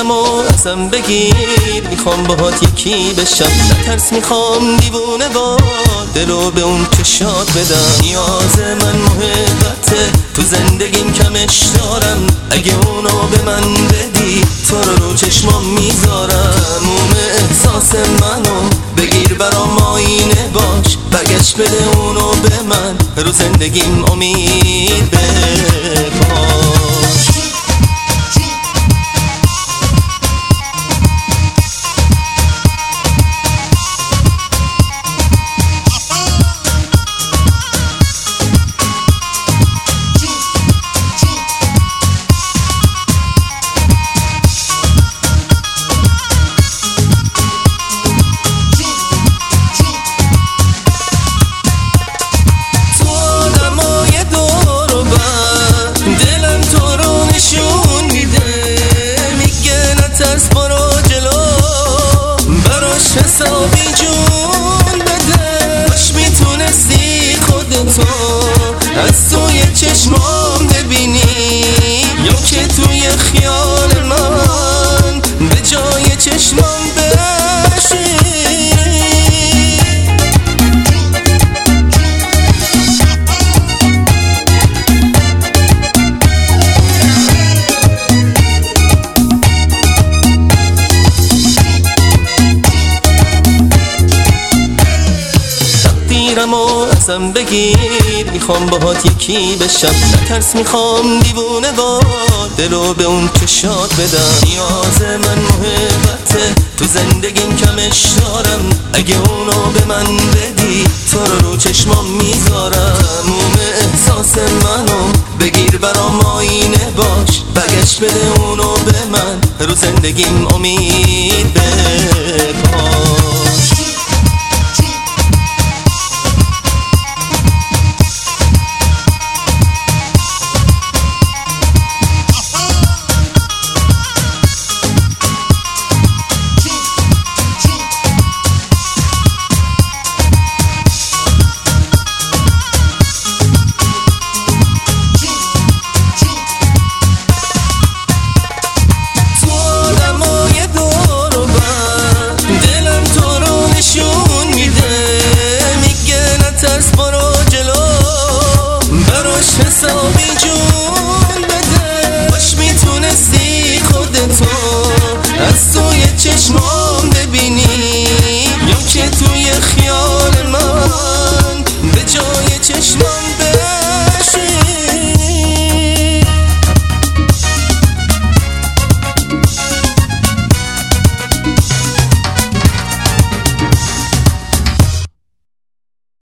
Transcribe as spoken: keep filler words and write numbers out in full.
تقدیرم و ازم بگیر، میخوام باهات یکی بشم، نترس میخوام دیوونه با دلو به اون چشات بدم. نیاز من محبته، تو زندگیم کمش دارم، اگه اونو به من بدی تو رو رو چشمام میذارم. اون احساس منو بگیر برام آینه باش، بگشت بده اونو به من، رو زندگیم امید بپاش. حسابی جون بده، باش میتونستی خودتو از توی چشمام ببینی، یا که توی خیال من به جای چشمام بشی. تقدیرم و ازم بگیر، میخوام باهات یکی بشم، نترس میخوام دیوونه با دلو به اون چشات بدم. نیاز من محبته، تو زندگیم کمش دارم، اگه اونو به من بدی تو رو رو چشمام میذارم. اون احساس منو بگیر برام آینه باش، بگشت بده اونو به من، رو زندگیم امید بپاش.